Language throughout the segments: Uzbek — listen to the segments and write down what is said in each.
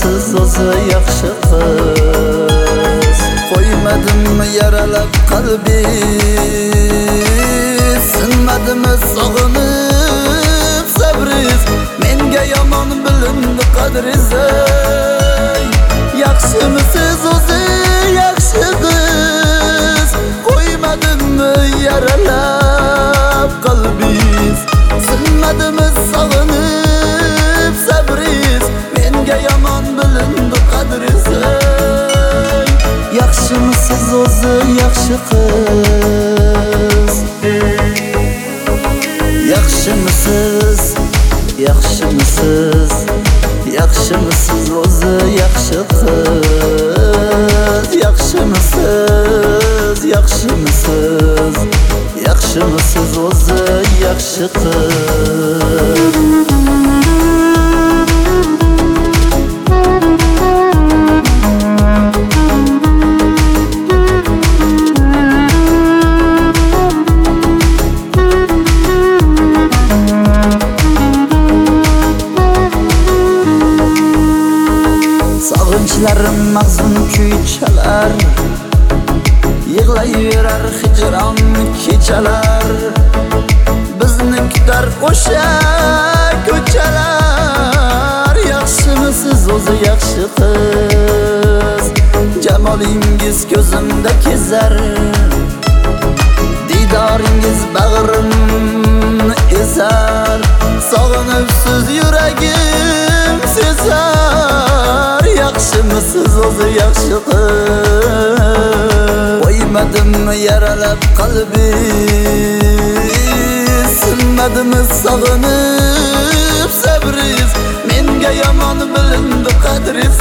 Yaxshimisiz o'zi yaxshi qiz. Qo'ymadimmi yaralab qalbi, sinmadimmi sog'inib sabriz. Menga yomon bilindi qadriz. Yaxshimisiz o'zi yaxshi qiz. Qo'ymadimmi yaralab qalbiz, sinmadimmi sog'inib sabriz. Menga yomon bilindi qadriz. Yaxshimisiz o'zi yaxshi qiz. Yaxshimisiz, yaxshimisiz, yaxshimisiz o'zi yaxshi qiz. Yaxshimisiz, yaxshimisiz, yaxshimisiz o'zi yaxshi qiz. Sog'inchlarim mahzun kuy chalar, yig'layverar hijron kechalar. Bizni kutar o'sha ko'chalar. Yaxshimisiz o'zi yaxshi qiz. Jamolingiz ko'zimda kezar, didoringiz bag'rimni ezar. Sog'inibsiz yuragim sezar. Yaxshimisiz o'zi yaxshi qiz. Qo'ymadimmi yaralab qalbi, sinmadimmi sog'inib sabriz. Menga yomon bilindi qadriz.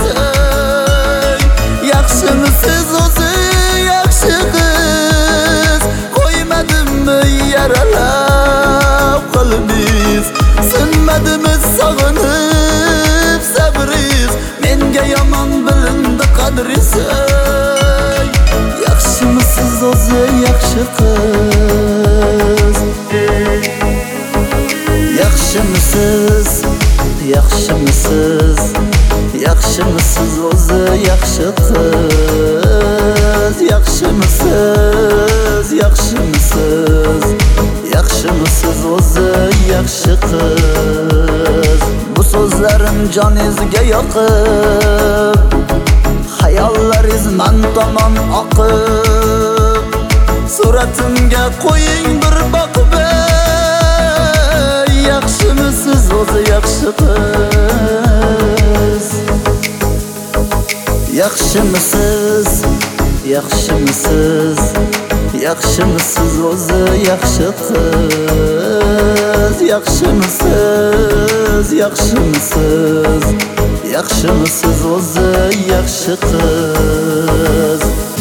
Yaxshimisiz o'zi yaxshi qiz. Qo'ymadimmi yaralab qalbiz, sinmadimmi sog'inib sabriz. Menga yomon bilindi qadriz. Yaxshimisiz o'zi yaxshi qiz. Yaxshimisiz, yaxshimisiz, yaxshimisiz o'zi yaxshi qiz. Yaxshimisiz, yaxshimisiz, yaxshimisiz o'zi yaxshi qiz. Bu so'zlarim joningizga yoqib, hayollaringiz men tomon oqib. Suratimga qo'ying bir boqib. Yaxshimisiz o'zi yaxshi qiz. Yaxshimisiz, yaxshimisiz, yaxshimisiz o'zi yaxshi qiz. Yaxshimisiz, yaxshimisiz, yaxshimisiz o'zi yaxshi qiz.